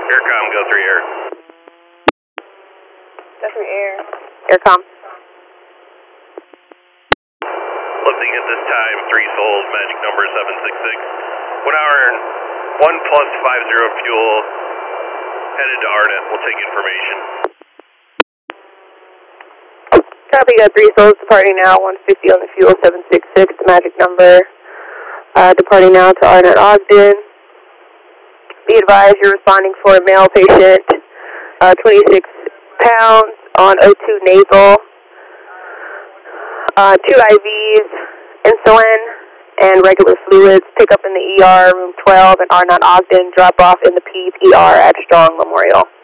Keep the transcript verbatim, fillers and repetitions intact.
Aircom, go three air. Go three air. Aircom. Lifting at this time, three souls, magic number seven six six. One hour and one plus five zero fuel, headed to Arnett. We'll take information. Copy, got three souls departing now, one fifty on the fuel, seven six six, the magic number. Uh, departing now to Arnett Ogden. Be advised you're responding for a male patient, uh, twenty-six pounds on O two nasal, uh, two I Vs, insulin, and regular fluids. Pick up in the E R, room twelve, and Arnett Ogden. Drop off in the P's E R at Strong Memorial.